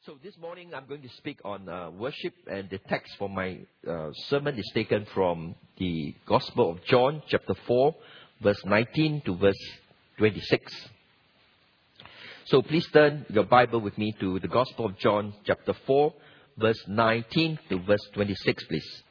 So this morning I'm going to speak on worship, and the text for my sermon is taken from the Gospel of John, chapter 4, verse 19 to verse 26. So please turn your Bible with me to the Gospel of John, chapter 4, verse 19 to verse 26, please.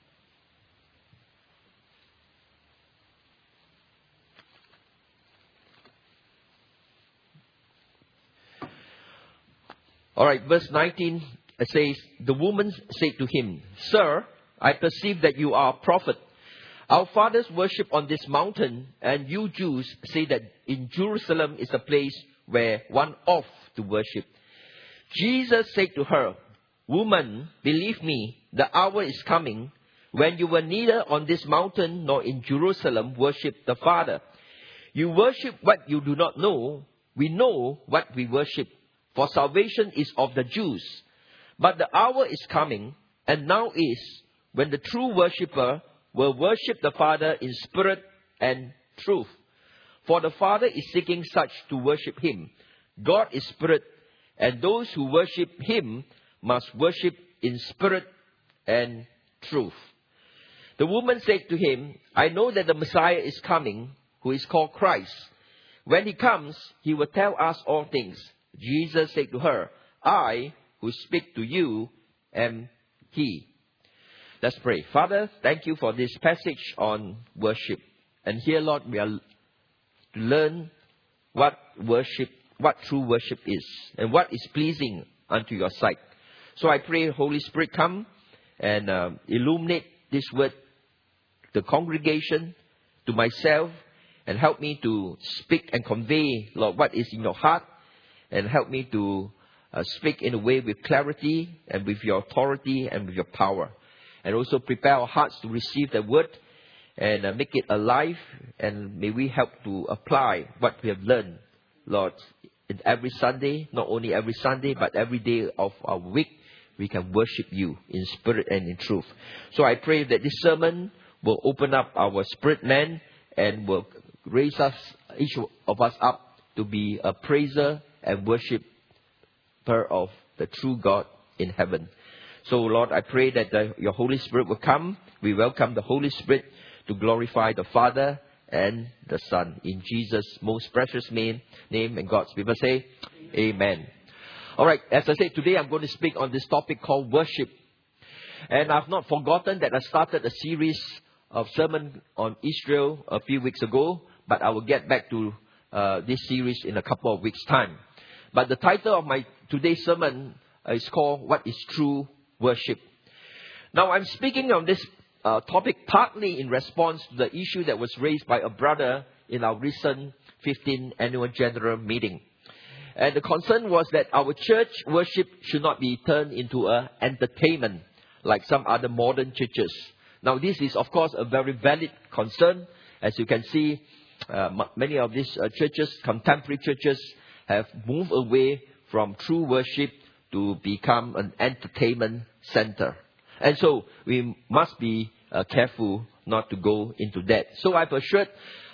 Alright, verse 19 says, "The woman said to him, 'Sir, I perceive that you are a prophet. Our fathers worship on this mountain, and you Jews say that in Jerusalem is a place where one ought to worship.' Jesus said to her, 'Woman, believe me, the hour is coming when you will neither on this mountain nor in Jerusalem worship the Father. You worship what you do not know. We know what we worship, for salvation is of the Jews. But the hour is coming, and now is, when the true worshipper will worship the Father in spirit and truth. For the Father is seeking such to worship Him. God is spirit, and those who worship Him must worship in spirit and truth.' The woman said to him, 'I know that the Messiah is coming, who is called Christ. When He comes, He will tell us all things.' Jesus said to her, 'I who speak to you am He.'" Let's pray. Father, thank you for this passage on worship. And here, Lord, we are to learn what true worship is, and what is pleasing unto your sight. So I pray, Holy Spirit, come and illuminate this word to the congregation, to myself, and help me to speak and convey, Lord, what is in your heart. And help me to speak in a way with clarity and with your authority and with your power. And also prepare our hearts to receive the word and make it alive. And may we help to apply what we have learned, Lord, in every Sunday. Not only every Sunday, but every day of our week, we can worship you in spirit and in truth. So I pray that this sermon will open up our spirit man and will raise us, each of us up, to be a praiser and worshipper of the true God in heaven. So, Lord, I pray that your Holy Spirit will come. We welcome the Holy Spirit to glorify the Father and the Son. In Jesus' most precious name, and God's people say, Amen. All right, as I said, today I'm going to speak on this topic called worship. And I've not forgotten that I started a series of sermon on Israel a few weeks ago, but I will get back to this series in a couple of weeks' time. But the title of my today's sermon is called, "What is True Worship?" Now, I'm speaking on this topic partly in response to the issue that was raised by a brother in our recent 15th annual general meeting. And the concern was that our church worship should not be turned into an entertainment like some other modern churches. Now, this is, of course, a very valid concern. As you can see, many of these churches, contemporary churches, have moved away from true worship to become an entertainment center. And so we must be careful not to go into that. So I've assured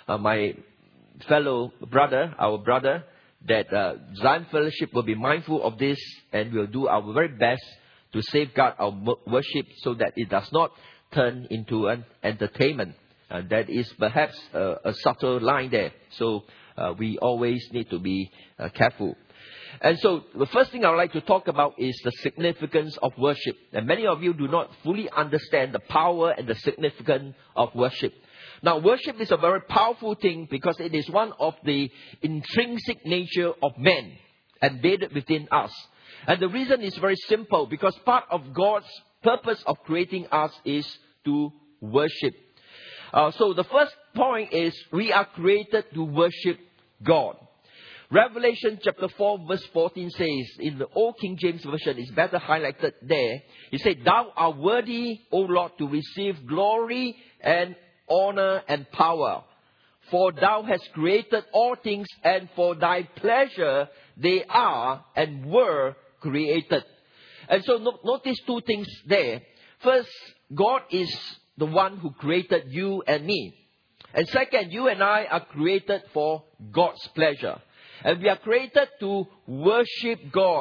my fellow brother, our brother, that Zion Fellowship will be mindful of this, and will do our very best to safeguard our worship so that it does not turn into an entertainment. That is perhaps a subtle line there. So we always need to be careful. And so the first thing I would like to talk about is the significance of worship. And many of you do not fully understand the power and the significance of worship. Now, worship is a very powerful thing because it is one of the intrinsic nature of man embedded within us. And the reason is very simple, because part of God's purpose of creating us is to worship. So the first point is we are created to worship God. Revelation chapter 4 verse 14 says, in the Old King James Version, it's better highlighted there. He said, "Thou art worthy, O Lord, to receive glory and honor and power. For thou hast created all things, and for thy pleasure they are and were created." And so notice two things there. First, God is the one who created you and me. And second, you and I are created for God's pleasure. And we are created to worship God.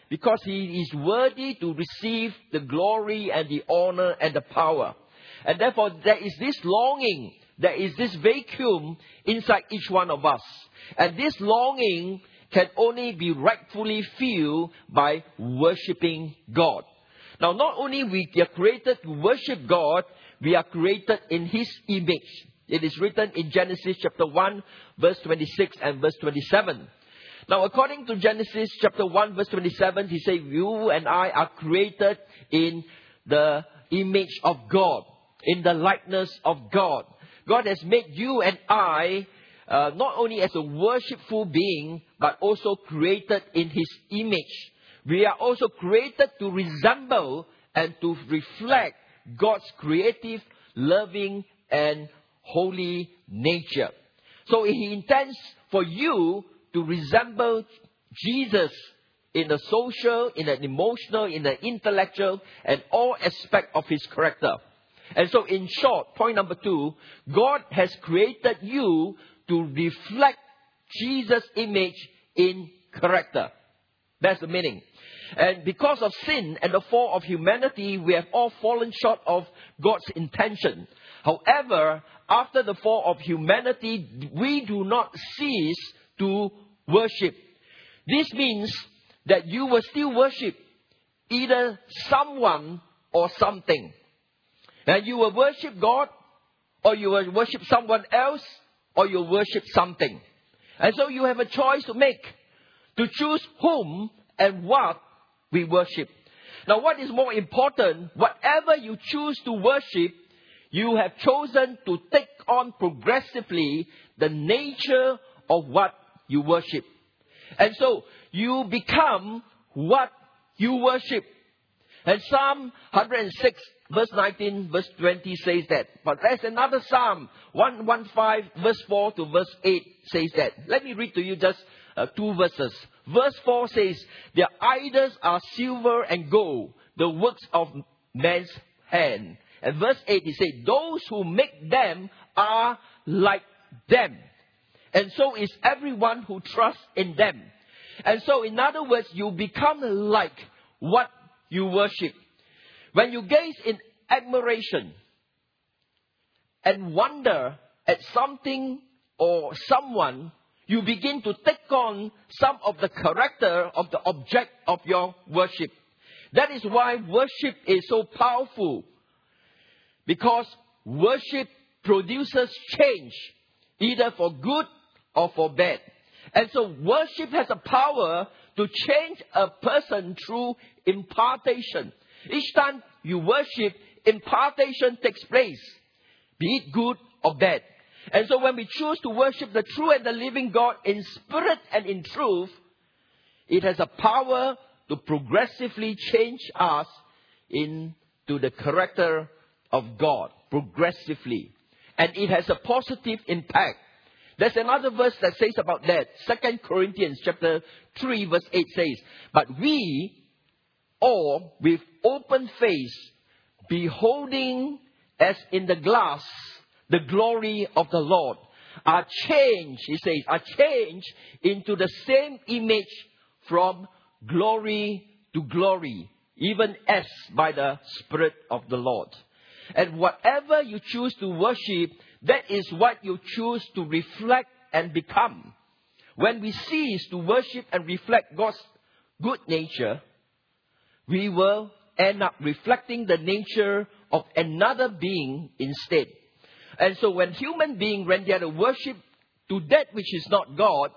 because He is worthy to receive the glory and the honor and the power. And therefore, there is this longing, there is this vacuum inside each one of us. And this longing can only be rightfully filled by worshipping God. Now, not only we are created to worship God, we are created in His image. It is written in Genesis chapter 1, verse 26 and verse 27. Now, according to Genesis chapter 1, verse 27, he says, you and I are created in the image of God, in the likeness of God. God has made you and I not only as a worshipful being, but also created in His image. We are also created to resemble and to reflect God's creative, loving, and holy nature. So He intends for you to resemble Jesus in the social, in the emotional, in the intellectual, and all aspects of His character. And so in short, point number 2, God has created you to reflect Jesus' image in character. That's the meaning. And because of sin and the fall of humanity, we have all fallen short of God's intention. However, after the fall of humanity, we do not cease to worship. This means that you will still worship either someone or something. And you will worship God, or you will worship someone else, or you will worship something. And so you have a choice to make, to choose whom and what we worship. Now, what is more important, whatever you choose to worship, you have chosen to take on progressively the nature of what you worship. And so, you become what you worship. And Psalm 106, verse 19, verse 20 says that. But there's another Psalm, 115, verse 4 to verse 8 says that. Let me read to you just 2 verses. Verse 4 says, their idols are silver and gold, the works of man's hand. And verse 8, he said, those who make them are like them. And so is everyone who trusts in them. And so, in other words, you become like what you worship. When you gaze in admiration and wonder at something or someone, you begin to take on some of the character of the object of your worship. That is why worship is so powerful. Because worship produces change, either for good or for bad. And so worship has a power to change a person through impartation. Each time you worship, impartation takes place, be it good or bad. And so when we choose to worship the true and the living God in spirit and in truth, it has a power to progressively change us into the character of God, progressively. And it has a positive impact. There's another verse that says about that. 2 Corinthians chapter 3 verse 8 says, but we all with open face, beholding as in the glass the glory of the Lord, are changed, he says, are changed into the same image from glory to glory, even as by the Spirit of the Lord. And whatever you choose to worship, that is what you choose to reflect and become. When we cease to worship and reflect God's good nature, we will end up reflecting the nature of another being instead. And so when human beings render the worship to that which is not God,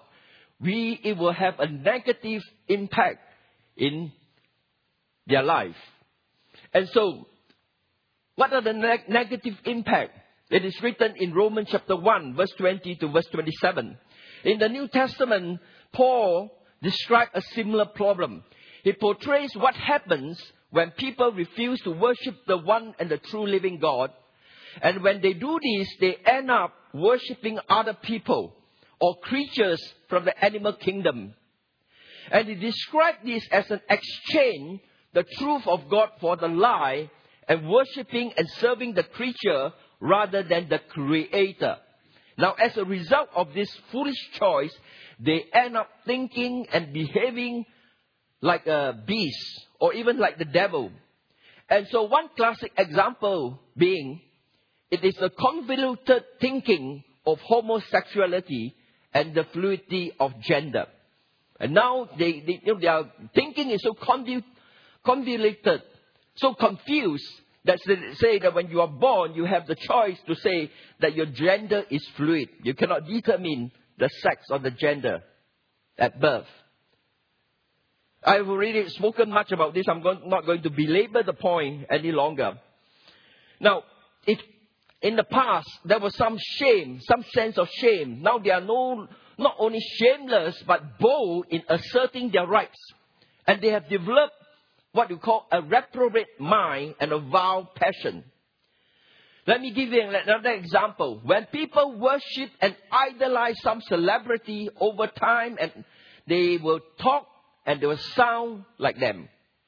it will have a negative impact in their life. And so, what are the negative impact? It is written in Romans chapter 1, verse 20 to verse 27. In the New Testament, Paul described a similar problem. He portrays what happens when people refuse to worship the one and the true living God. And when they do this, they end up worshipping other people or creatures from the animal kingdom. And he described this as an exchange, the truth of God for the lie, and worshipping and serving the creature rather than the Creator. Now, as a result of this foolish choice, they end up thinking and behaving like a beast or even like the devil. And so one classic example being, it is the convoluted thinking of homosexuality and the fluidity of gender. And now their thinking is so convoluted, so confused, that they say that when you are born, you have the choice to say that your gender is fluid. You cannot determine the sex or the gender at birth. I've already spoken much about this. I'm not going to belabor the point any longer. Now, if in the past there was some shame, some sense of shame, now they are not only shameless but bold in asserting their rights. And they have developed what you call a reprobate mind and a vile passion. Let me give you another example. When people worship and idolize some celebrity over time, and they will talk and they will sound like them.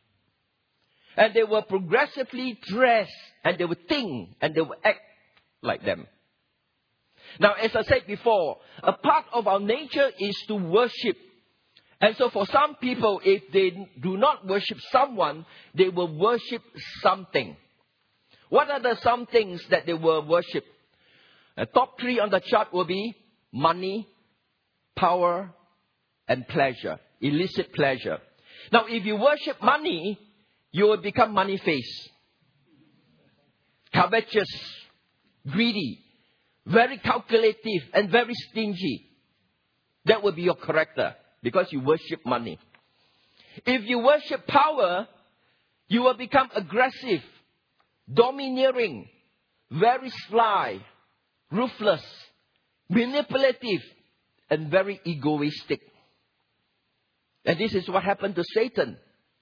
And they will progressively dress and they will think and they will act like them. Now, as I said before, a part of our nature is to worship. And so for some people, if they do not worship someone, they will worship something. What are the some things that they will worship? The top 3 on the chart will be money, power, and pleasure. Illicit pleasure. Now, if you worship money, you will become money-faced, covetous, greedy, very calculative, and very stingy. That will be your character because you worship money. If you worship power, you will become aggressive, domineering, very sly, ruthless, manipulative, and very egoistic. And this is what happened to Satan.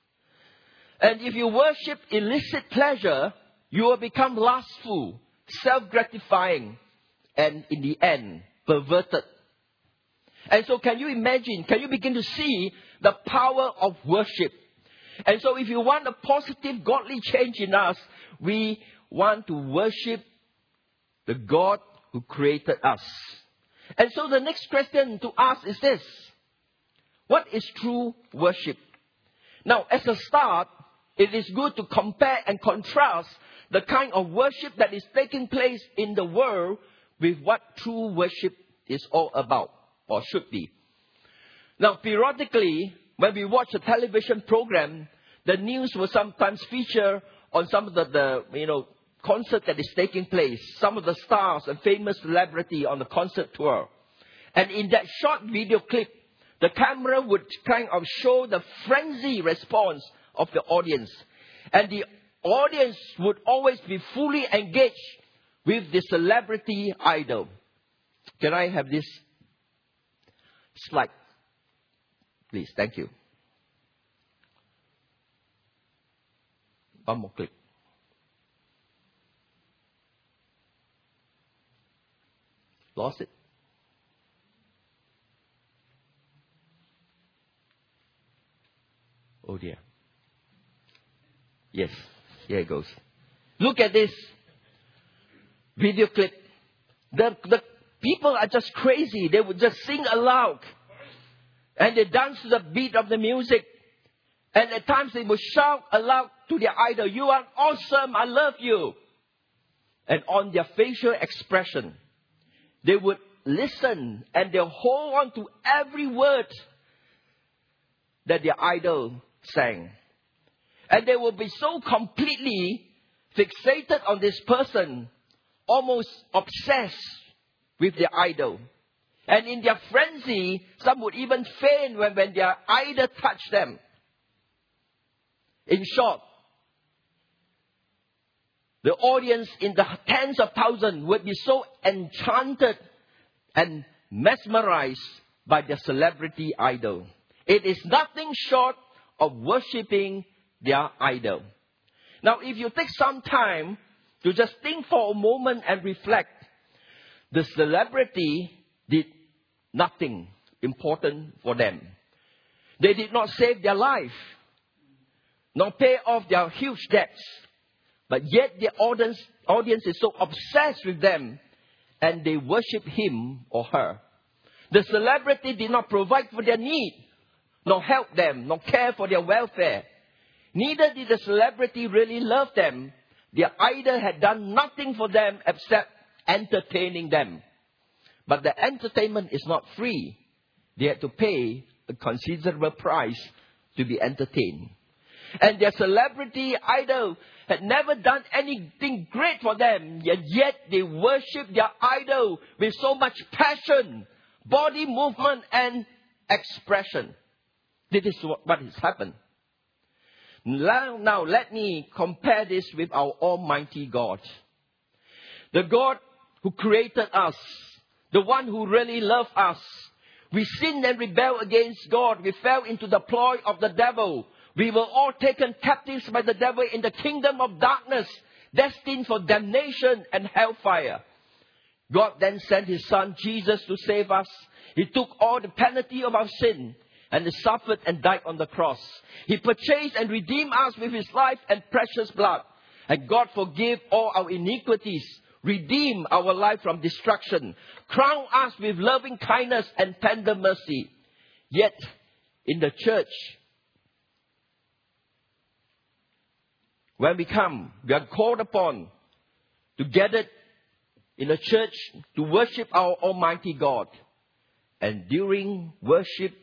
And if you worship illicit pleasure, you will become lustful, self-gratifying, and in the end, perverted. And so can you begin to see the power of worship? And so if you want a positive godly change in us, we want to worship the God who created us. And so the next question to ask is this: what is true worship? Now, as a start, it is good to compare and contrast the kind of worship that is taking place in the world with what true worship is all about, or should be. Now, periodically, when we watch a television program, the news will sometimes feature on some of the concert that is taking place, some of the stars and famous celebrity on the concert tour. And in that short video clip, the camera would kind of show the frenzy response of the audience. And the audience would always be fully engaged with the celebrity idol. Can I have this slide? Please, thank you. One more clip. Lost it? Oh dear. Yes, here it goes. Look at this video clip. The people are just crazy. They would just sing aloud. And they dance to the beat of the music. And at times they would shout aloud to their idol, "You are awesome, I love you." And on their facial expression, they would listen and they'll hold on to every word that their idol sang. And they will be so completely fixated on this person, almost obsessed with their idol. And in their frenzy, some would even faint when their idol touched them. In short, the audience in the tens of thousands would be so enchanted and mesmerized by their celebrity idol. It is nothing short of worshipping their idol. Now, if you take some time to just think for a moment and reflect, the celebrity did nothing important for them. They did not save their life, nor pay off their huge debts. But yet the audience is so obsessed with them, and they worship him or her. The celebrity did not provide for their need, nor help them, nor care for their welfare. Neither did the celebrity really love them. Their idol had done nothing for them except entertaining them. But the entertainment is not free. They had to pay a considerable price to be entertained. And their celebrity idol had never done anything great for them, yet they worship their idol with so much passion, body movement, and expression. This is what has happened. Now let me compare this with our Almighty God. The God who created us, the one who really loved us. We sinned and rebelled against God. We fell into the ploy of the devil. We were all taken captives by the devil in the kingdom of darkness, destined for damnation and hellfire. God then sent His Son Jesus to save us. He took all the penalty of our sin and He suffered and died on the cross. He purchased and redeemed us with His life and precious blood. And God forgave all our iniquities, redeem our life from destruction, crown us with loving kindness and tender mercy. Yet, in the church, when we come, we are called upon to gather in the church to worship our Almighty God. And during worship,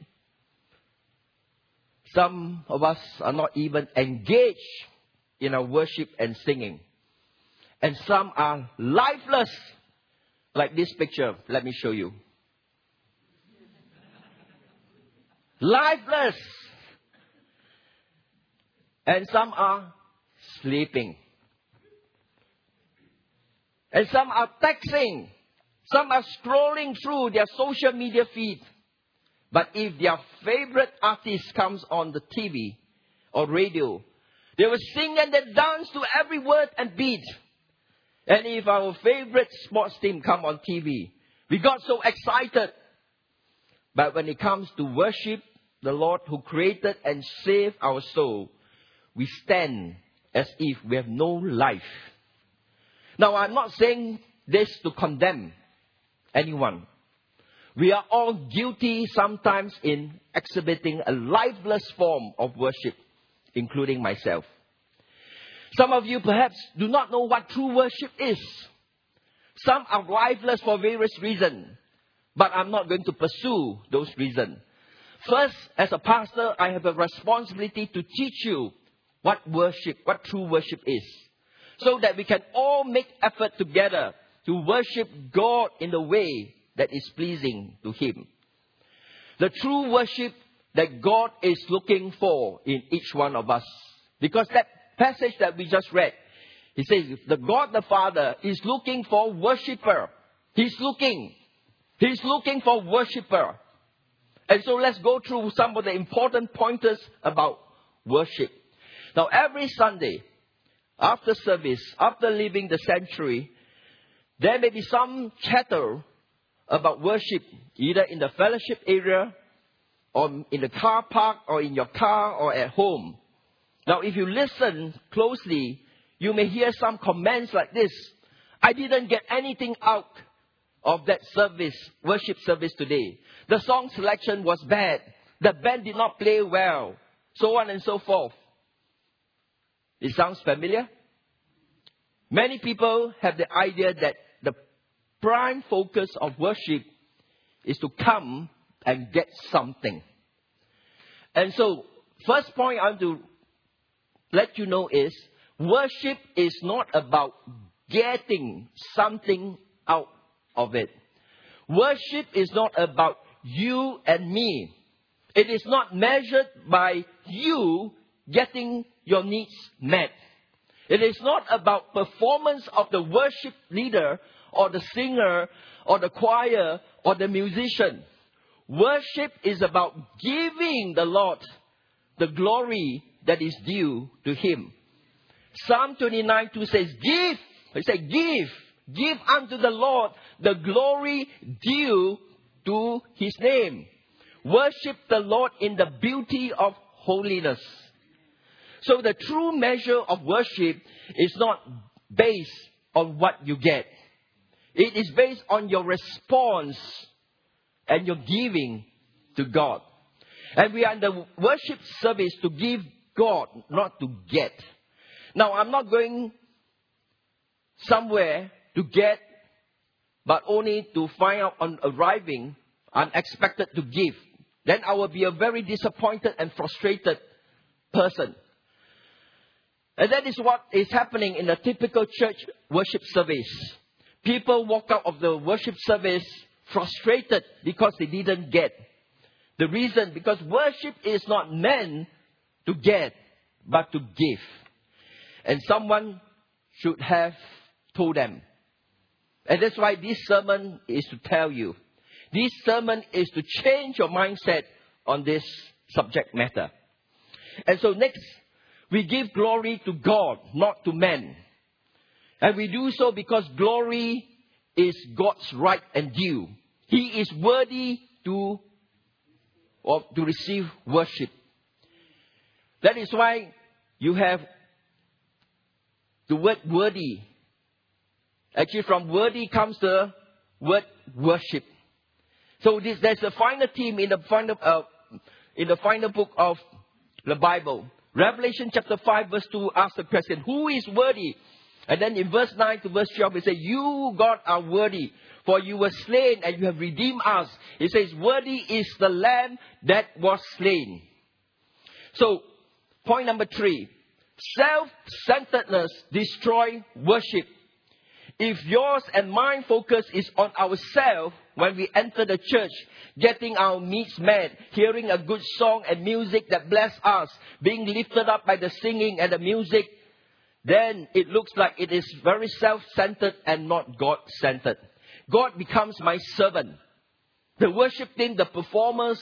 some of us are not even engaged in our worship and singing. And some are lifeless, like this picture. Let me show you. Lifeless. And some are sleeping. And some are texting. Some are scrolling through their social media feed. But if their favorite artist comes on the TV or radio, they will sing and they dance to every word and beat. And if our favorite sports team come on TV, we got so excited. But when it comes to worship the Lord who created and saved our soul, we stand as if we have no life. Now, I'm not saying this to condemn anyone. We are all guilty sometimes in exhibiting a lifeless form of worship, including myself. Some of you perhaps do not know what true worship is. Some are lifeless for various reasons, but I'm not going to pursue those reasons. First, as a pastor, I have a responsibility to teach you what true worship is, so that we can all make effort together to worship God in the way that is pleasing to Him. The true worship that God is looking for in each one of us. Because that passage that we just read, He says, the God the Father is looking for worshiper. He's looking for worshiper. And so let's go through some of the important pointers about worship. Now, every Sunday, after service, after leaving the sanctuary, there may be some chatter about worship, either in the fellowship area, or in the car park, or in your car, or at home. Now, if you listen closely, you may hear some comments like this. I didn't get anything out of that worship service today. The song selection was bad. The band did not play well. So on and so forth. It sounds familiar? Many people have the idea that the prime focus of worship is to come and get something. And so, first point I want to let you know is, worship is not about getting something out of it. Worship is not about you and me. It is not measured by you getting your needs met. It is not about performance of the worship leader or the singer or the choir or the musician. Worship is about giving the Lord the glory that is due to Him. Psalm 29:2 says, give. He said, give unto the Lord the glory due to His name. Worship the Lord in the beauty of holiness. So the true measure of worship is not based on what you get. It is based on your response and your giving to God. And we are in the worship service to give God, not to get. Now, I'm not going somewhere to get, but only to find out on arriving, I'm expected to give. Then I will be a very disappointed and frustrated person. And that is what is happening in a typical church worship service. People walk out of the worship service frustrated because they didn't get. The reason, because worship is not meant to get, but to give. And someone should have told them. And that's why this sermon is to tell you. This sermon is to change your mindset on this subject matter. And so next, we give glory to God, not to men. And we do so because glory is God's right and due. He is worthy to receive worship. That is why you have the word worthy. Actually, from worthy comes the word worship. So there's a final theme in the final book of the Bible. Revelation chapter 5 verse 2 asks the question, who is worthy? And then in verse 9 to verse 12 it says, you, God, are worthy, for you were slain and you have redeemed us. It says, worthy is the Lamb that was slain. So, point number 3. Self-centeredness destroys worship. If yours and mine focus is on ourselves when we enter the church, getting our needs met, hearing a good song and music that bless us, being lifted up by the singing and the music, then it looks like it is very self-centered and not God-centered. God becomes my servant. The worship team, the performers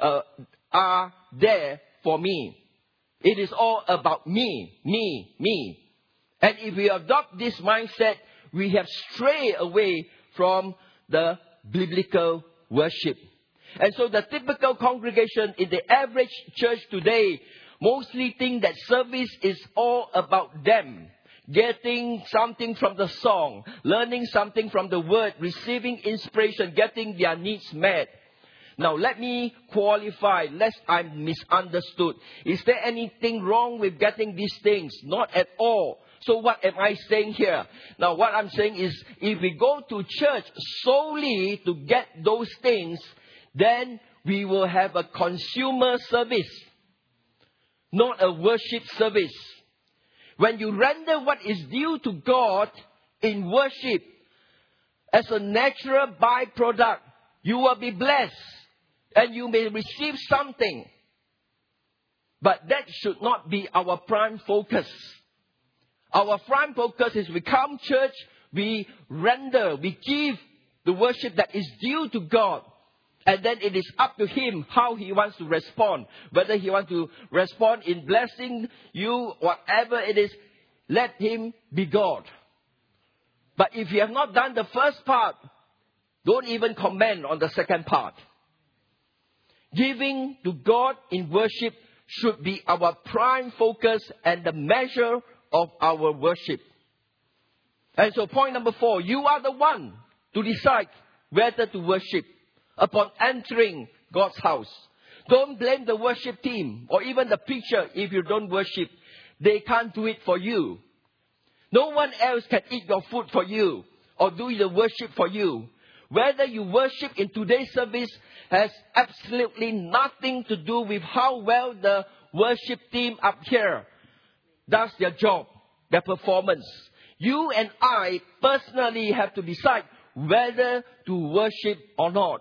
are there for me. It is all about me, me, me. And if we adopt this mindset, we have strayed away from the biblical worship. And so the typical congregation in the average church today mostly think that service is all about them. Getting something from the song, learning something from the word, receiving inspiration, getting their needs met. Now let me qualify, lest I'm misunderstood. Is there anything wrong with getting these things? Not at all. So what am I saying here? Now what I'm saying is, if we go to church solely to get those things, then we will have a consumer service, not a worship service. When you render what is due to God in worship as a natural byproduct, you will be blessed and you may receive something. But that should not be our prime focus. Our prime focus is we come church, we render, we give the worship that is due to God. And then it is up to Him how He wants to respond. Whether He wants to respond in blessing you, whatever it is, let Him be God. But if you have not done the first part, don't even comment on the second part. Giving to God in worship should be our prime focus and the measure of our worship. And so point number 4, you are the one to decide whether to worship upon entering God's house. Don't blame the worship team or even the preacher if you don't worship. They can't do it for you. No one else can eat your food for you or do the worship for you. Whether you worship in today's service has absolutely nothing to do with how well the worship team up here does their job, their performance. You and I personally have to decide whether to worship or not.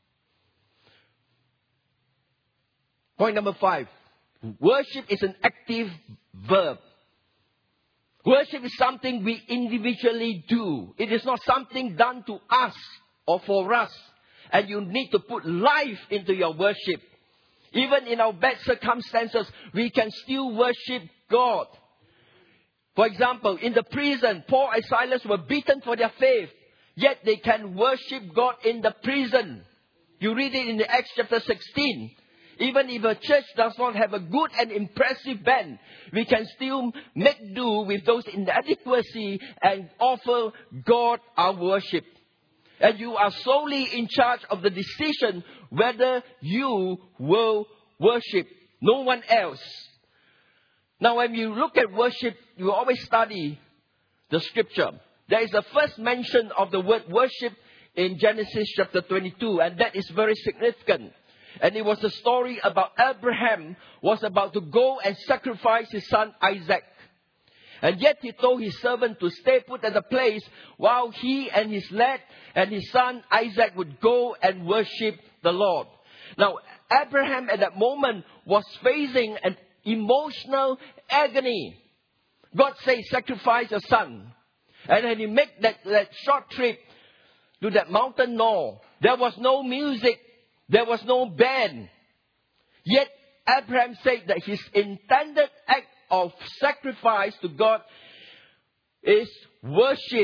Point number 5. Worship is an active verb. Worship is something we individually do. It is not something done to us or for us. And you need to put life into your worship. Even in our bad circumstances, we can still worship God. For example, in the prison, Paul and Silas were beaten for their faith. Yet they can worship God in the prison. You read it in the Acts chapter 16. Even if a church does not have a good and impressive band, we can still make do with those inadequacy and offer God our worship. And you are solely in charge of the decision whether you will worship, no one else. Now, when you look at worship, you always study the scripture. There is the first mention of the word worship in Genesis chapter 22, and that is very significant. And it was a story about Abraham was about to go and sacrifice his son Isaac. And yet he told his servant to stay put at the place while he and his lad and his son Isaac would go and worship the Lord. Now, Abraham at that moment was facing an emotional agony. God says, sacrifice a son. And when he made that short trip to that mountain Nor, there was no music. There was no band. Yet Abraham said that his intended act of sacrifice to God is worship.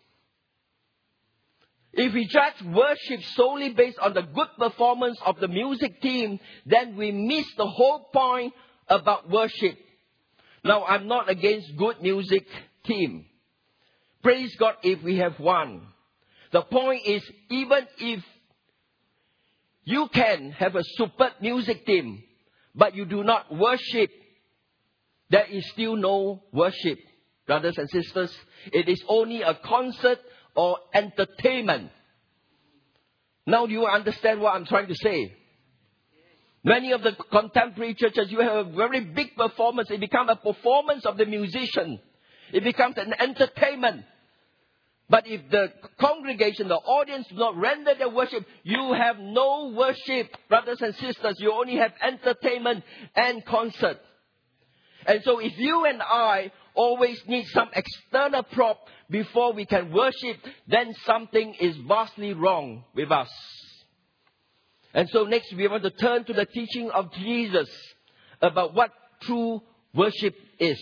If we judge worship solely based on the good performance of the music team, then we miss the whole point about worship. Now, I'm not against good music team. Praise God if we have one. The point is, even if you can have a superb music team, but you do not worship, there is still no worship. Brothers and sisters, it is only a concert or entertainment. Now, do you understand what I'm trying to say? Many of the contemporary churches, you have a very big performance. It becomes a performance of the musician. It becomes an entertainment. But if the congregation, the audience do not render their worship, you have no worship, brothers and sisters. You only have entertainment and concert. And so if you and I always need some external prop before we can worship, then something is vastly wrong with us. And so next we want to turn to the teaching of Jesus about what true worship is.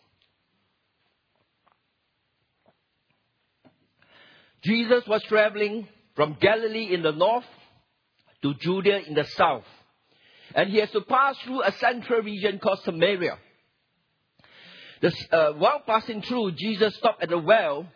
Jesus was traveling from Galilee in the north to Judea in the south. And he has to pass through a central region called Samaria. While passing through, Jesus stopped at a well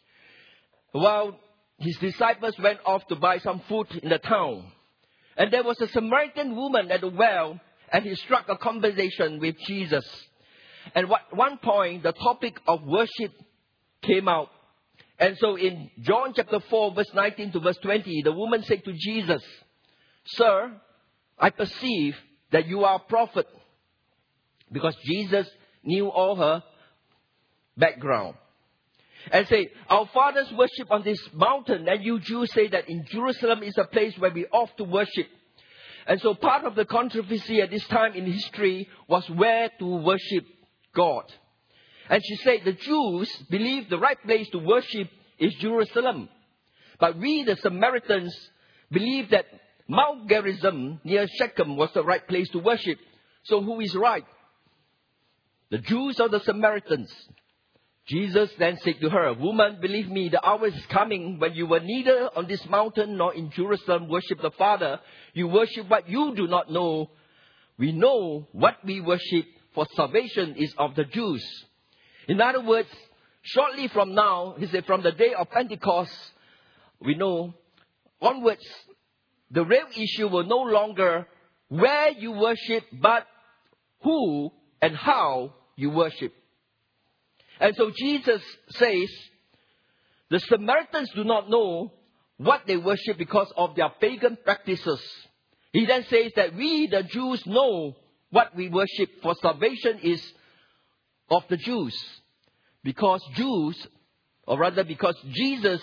while his disciples went off to buy some food in the town. And there was a Samaritan woman at the well, and he struck a conversation with Jesus. And at one point, the topic of worship came out. And so in John chapter 4, verse 19 to verse 20, the woman said to Jesus, "Sir, I perceive that you are a prophet." Because Jesus knew all her background. And say, "Our fathers worship on this mountain, and you Jews say that in Jerusalem is a place where we ought to worship." And so part of the controversy at this time in history was where to worship God. And she said the Jews believe the right place to worship is Jerusalem. But we, the Samaritans, believe that Mount Gerizim near Shechem was the right place to worship. So who is right? The Jews or the Samaritans? Jesus then said to her, "Woman, believe me, the hour is coming when you will neither on this mountain nor in Jerusalem worship the Father. You worship what you do not know. We know what we worship, for salvation is of the Jews." In other words, shortly from now, he said, from the day of Pentecost, we know onwards, the real issue will no longer where you worship, but who and how you worship. And so Jesus says, the Samaritans do not know what they worship because of their pagan practices. He then says that we, the Jews, know what we worship, for salvation is of the Jews. Because Jews, or rather because Jesus,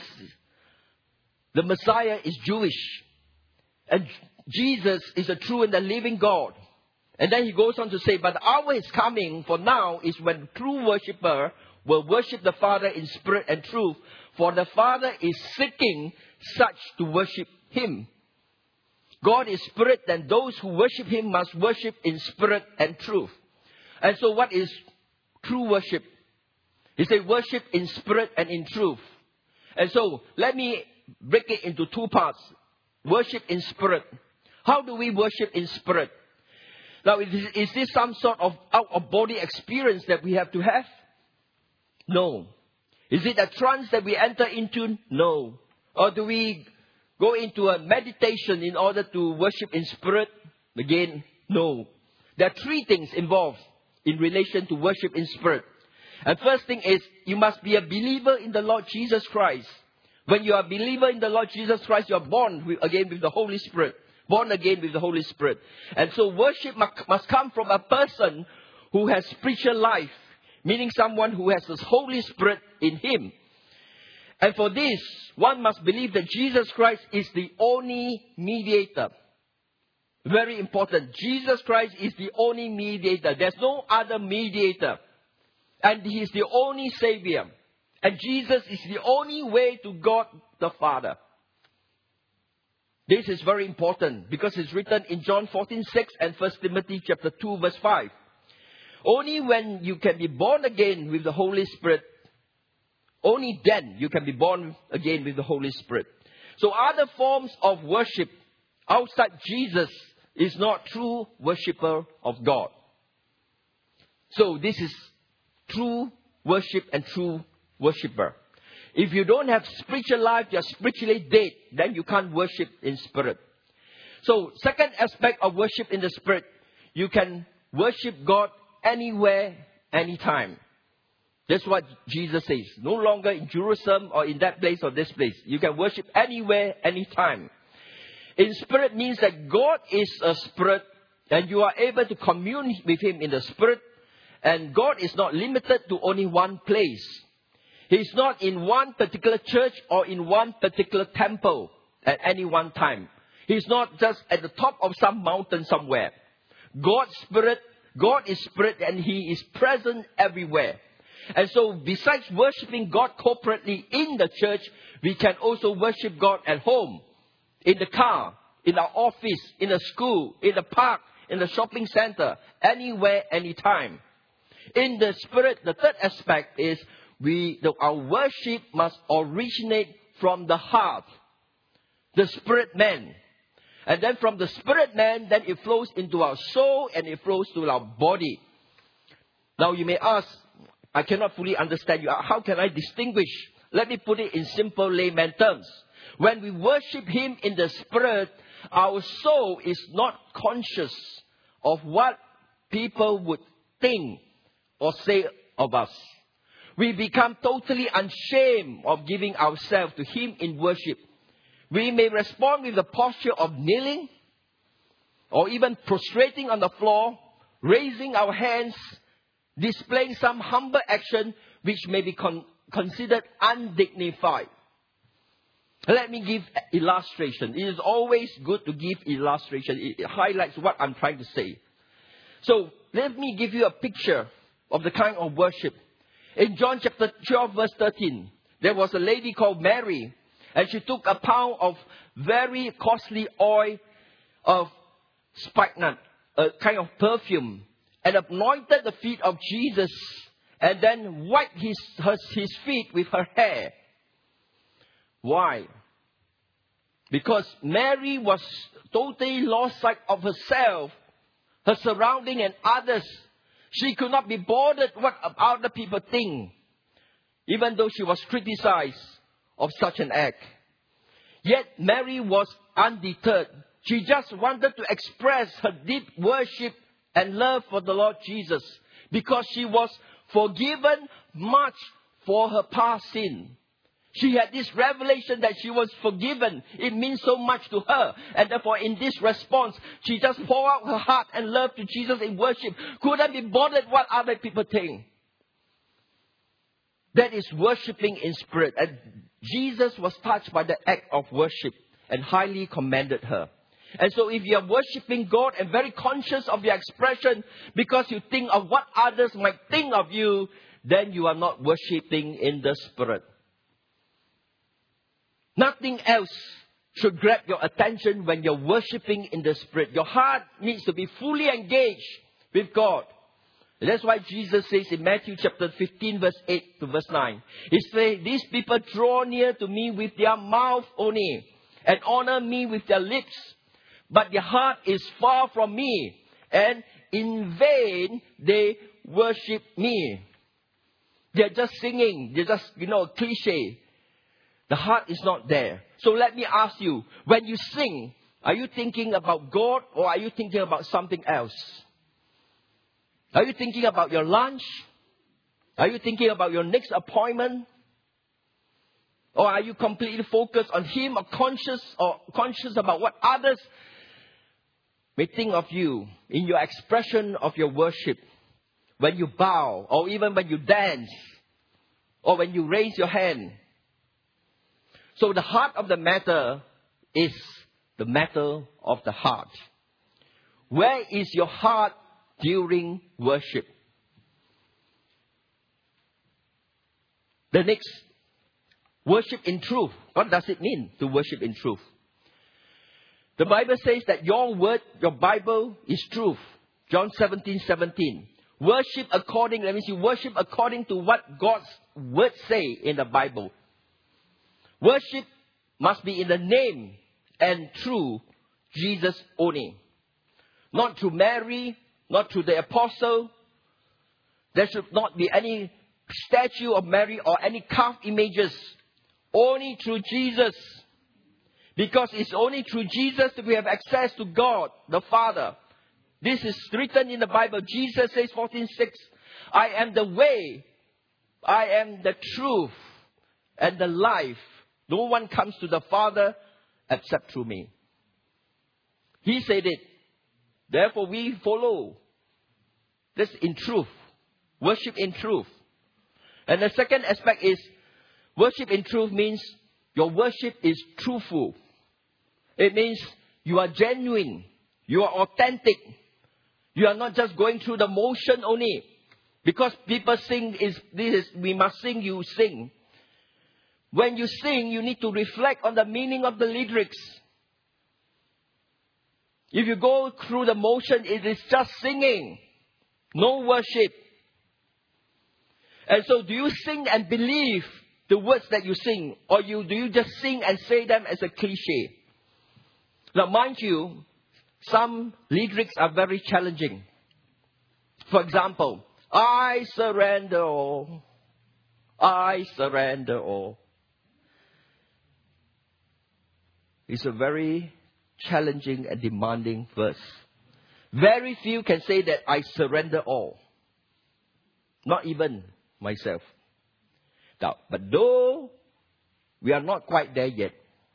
the Messiah, is Jewish. And Jesus is a true and a living God. And then he goes on to say, but the hour is coming, for now is when the true worshipper will worship the Father in spirit and truth. For the Father is seeking such to worship him. God is spirit, and those who worship him must worship in spirit and truth. And so what is true worship? He said worship in spirit and in truth. And so let me break it into two parts. Worship in spirit. How do we worship in spirit? Now, is this some sort of out-of-body experience that we have to have? No. Is it a trance that we enter into? No. Or do we go into a meditation in order to worship in spirit? Again, No. There are three things involved in relation to worship in spirit. And first thing is, you must be a believer in the Lord Jesus Christ. When you are a believer in the Lord Jesus Christ, you are born again with the Holy Spirit. Born again with the Holy Spirit. And so worship must come from a person who has spiritual life. Meaning someone who has the Holy Spirit in him. And for this, one must believe that Jesus Christ is the only mediator. Very important. Jesus Christ is the only mediator. There's no other mediator. And He is the only Savior. And Jesus is the only way to God the Father. This is very important because it's written in John 14:6 and 1 Timothy chapter 2 verse 5. Only when you can be born again with the Holy Spirit, only then you can be born again with the Holy Spirit. So other forms of worship outside Jesus is not true worshipper of God. So this is true worship and true worshipper. If you don't have spiritual life, you're spiritually dead, then you can't worship in spirit. So second aspect of worship in the spirit, you can worship God anywhere, anytime. That's what Jesus says. No longer in Jerusalem or in that place or this place. You can worship anywhere, anytime. In spirit means that God is a spirit and you are able to commune with Him in the spirit. And God is not limited to only one place. He's not in one particular church or in one particular temple at any one time. He's not just at the top of some mountain somewhere. God is spirit and He is present everywhere. And so besides worshipping God corporately in the church, we can also worship God at home, in the car, in our office, in the school, in the park, in the shopping center, anywhere, anytime. In the spirit, the third aspect is our worship must originate from the heart, the spirit man. And then from the spirit man, then it flows into our soul and it flows to our body. Now you may ask, I cannot fully understand you. How can I distinguish? Let me put it in simple layman terms. When we worship Him in the spirit, our soul is not conscious of what people would think or say of us. We become totally ashamed of giving ourselves to Him in worship. We may respond with the posture of kneeling or even prostrating on the floor, raising our hands, displaying some humble action which may be considered undignified. Let me give illustration. It is always good to give illustration. It highlights what I'm trying to say. So let me give you a picture of the kind of worship. In John chapter 12 verse 13, there was a lady called Mary, and she took a pound of very costly oil of spikenard, a kind of perfume, and anointed the feet of Jesus, and then wiped his feet with her hair. Why? Because Mary was totally lost sight of herself, her surrounding and others. She could not be bothered what other people think, even though she was criticized of such an act. Yet Mary was undeterred. She just wanted to express her deep worship and love for the Lord Jesus, because she was forgiven much for her past sin. She had this revelation that she was forgiven. It means so much to her. And therefore, in this response, she just poured out her heart and love to Jesus in worship. Couldn't be bothered what other people think. That is worshipping in spirit. And Jesus was touched by the act of worship and highly commended her. And so if you are worshipping God and very conscious of your expression because you think of what others might think of you, then you are not worshipping in the spirit. Nothing else should grab your attention when you're worshipping in the spirit. Your heart needs to be fully engaged with God. That's why Jesus says in Matthew chapter 15 verse 8 to verse 9. He says, these people draw near to me with their mouth only and honor me with their lips, but their heart is far from me, and in vain they worship me. They're just singing. They're just, cliche. The heart is not there. So let me ask you, when you sing, Are you thinking about God or are you thinking about something else? Are you thinking about your lunch? Are you thinking about your next appointment? Or are you completely focused on Him or conscious about what others may think of you in your expression of your worship? When you bow, or even when you dance, or when you raise your hand. So the heart of the matter is the matter of the heart. Where is your heart during worship? The next, worship in truth. What does it mean to worship in truth? The Bible says that your word, your Bible is truth. John 17:17. Worship according to what God's words say in the Bible. Worship must be in the name and through Jesus only. Not through Mary, not through the apostle. There should not be any statue of Mary or any carved images. Only through Jesus. Because it's only through Jesus that we have access to God, the Father. This is written in the Bible. Jesus says 14:6, I am the way, I am the truth, and the life. No one comes to the Father except through me. He said it. Therefore we follow. This in truth. Worship in truth. And the second aspect is, worship in truth means your worship is truthful. It means you are genuine. You are authentic. You are not just going through the motion only. Because people sing, we must sing, you sing. When you sing, you need to reflect on the meaning of the lyrics. If you go through the motion, it is just singing. No worship. And so do you sing and believe the words that you sing? Or do you just sing and say them as a cliche? Now mind you, some lyrics are very challenging. For example, I surrender all. I surrender all. It's a very challenging and demanding verse. Very few can say that I surrender all. Not even myself. Now, but though we are not quite there yet.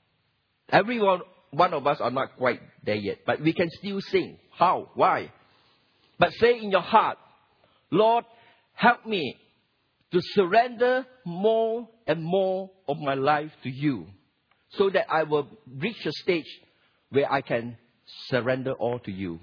One of us are not quite there yet. But we can still sing. How? Why? But say in your heart, Lord, help me to surrender more and more of my life to you. So that I will reach a stage where I can surrender all to you.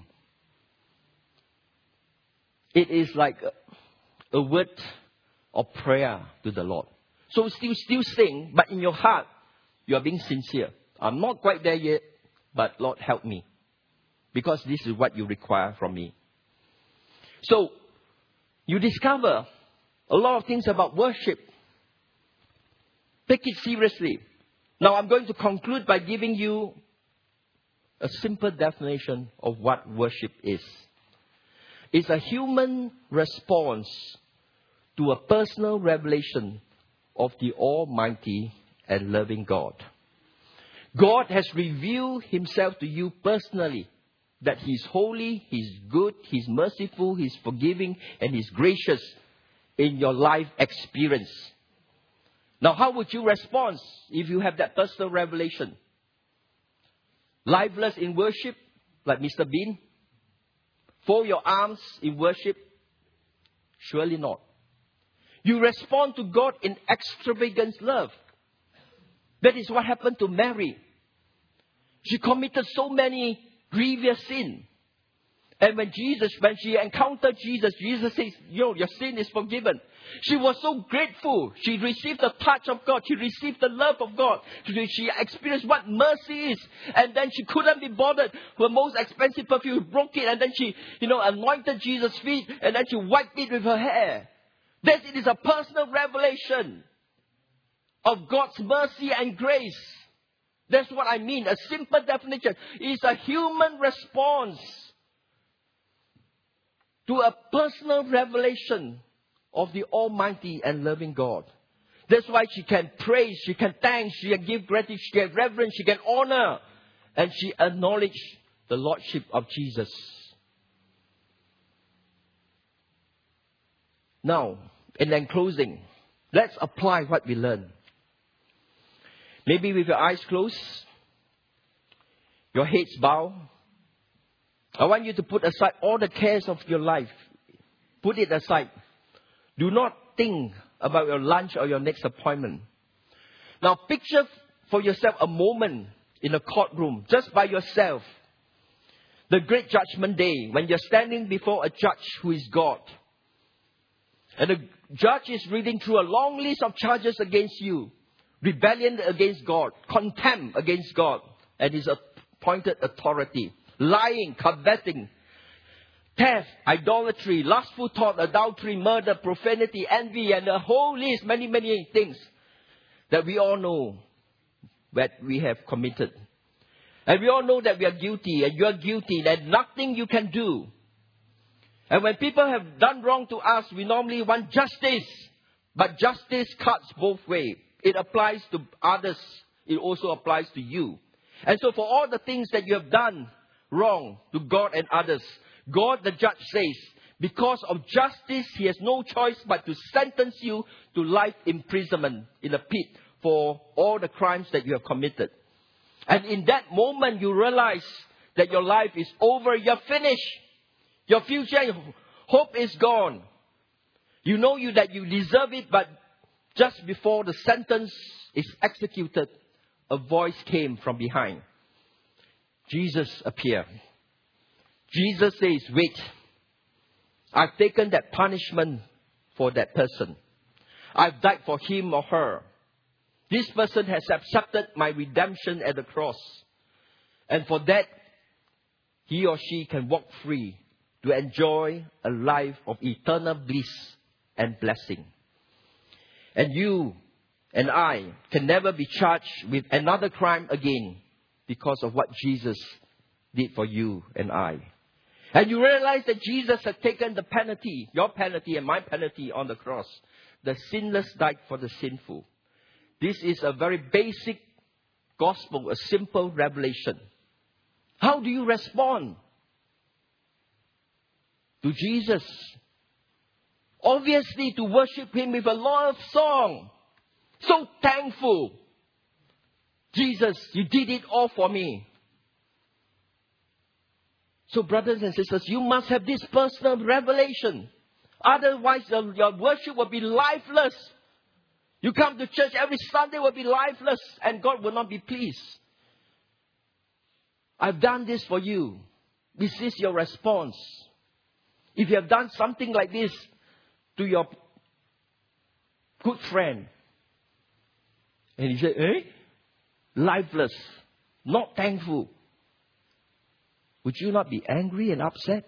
It is like a word of prayer to the Lord. So still sing, but in your heart, you are being sincere. I'm not quite there yet, but Lord, help me. Because this is what you require from me. So, you discover a lot of things about worship. Take it seriously. Now, I'm going to conclude by giving you a simple definition of what worship is. It's a human response to a personal revelation of the Almighty and loving God. God has revealed Himself to you personally, that He's holy, He's good, He's merciful, He's forgiving, and He's gracious in your life experience. Now, how would you respond if you have that personal revelation? Lifeless in worship, like Mr. Bean? Fold your arms in worship? Surely not. You respond to God in extravagant love. That is what happened to Mary. She committed so many grievous sins. And when she encountered Jesus, Jesus says, your sin is forgiven. She was so grateful. She received the touch of God. She received the love of God. She experienced what mercy is. And then she couldn't be bothered. Her most expensive perfume broke it. And then she, anointed Jesus' feet. And then she wiped it with her hair. That it is a personal revelation of God's mercy and grace. That's what I mean. A simple definition is a human response to a personal revelation of the Almighty and loving God. That's why she can praise, she can thank, she can give gratitude, she can reverence, she can honor. and she acknowledged the Lordship of Jesus. Now, in closing, let's apply what we learned. Maybe with your eyes closed, your heads bowed. I want you to put aside all the cares of your life. Put it aside. Do not think about your lunch or your next appointment. Now picture for yourself a moment in a courtroom, just by yourself. The great judgment day, when you're standing before a judge who is God. And the judge is reading through a long list of charges against you. Rebellion against God, contempt against God and His appointed authority. Lying, coveting, theft, idolatry, lustful thought, adultery, murder, profanity, envy, and a whole list, many things that we all know that we have committed. And we all know that we are guilty, and you are guilty, and nothing you can do. And when people have done wrong to us, we normally want justice. But justice cuts both ways. It applies to others. It also applies to you. And so for all the things that you have done wrong to God and others, God the judge says, because of justice, He has no choice but to sentence you to life imprisonment in a pit for all the crimes that you have committed. And in that moment, you realize that your life is over. You're finished. Your future hope is gone. You know that you deserve it, but just before the sentence is executed, a voice came from behind. Jesus appeared. Jesus says, wait, I've taken that punishment for that person. I've died for him or her. This person has accepted my redemption at the cross. And for that, he or she can walk free to enjoy a life of eternal bliss and blessing. And you and I can never be charged with another crime again because of what Jesus did for you and I. And you realize that Jesus had taken the penalty, your penalty and my penalty on the cross. The sinless died for the sinful. This is a very basic gospel, a simple revelation. How do you respond to Jesus? Obviously, to worship Him with a lot of song. So thankful. Jesus, you did it all for me. So brothers and sisters, you must have this personal revelation. Otherwise, your worship will be lifeless. You come to church every Sunday will be lifeless and God will not be pleased. I've done this for you. This is your response. If you have done something like this to your good friend, and he said, lifeless, not thankful, would you not be angry and upset?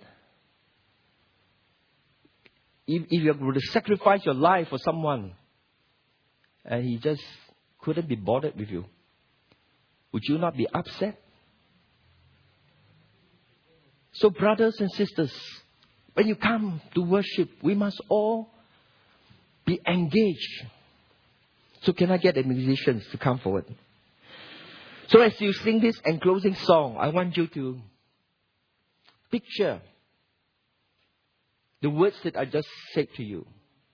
If you were to sacrifice your life for someone and he just couldn't be bothered with you, would you not be upset? So brothers and sisters, when you come to worship, we must all be engaged. So can I get the musicians to come forward? So as you sing this closing song, I want you to picture the words that I just said to you.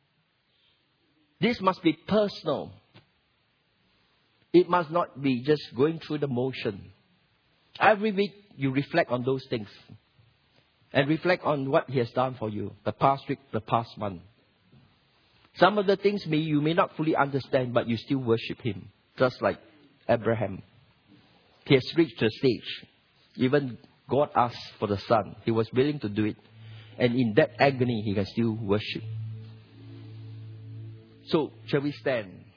This must be personal. It must not be just going through the motion. Every week you reflect on those things. And reflect on what He has done for you. The past week, the past month. Some of the things you may not fully understand, but you still worship Him. Just like Abraham. He has reached the stage. Even God asked for the son. He was willing to do it. And in that agony, he can still worship. So, shall we stand?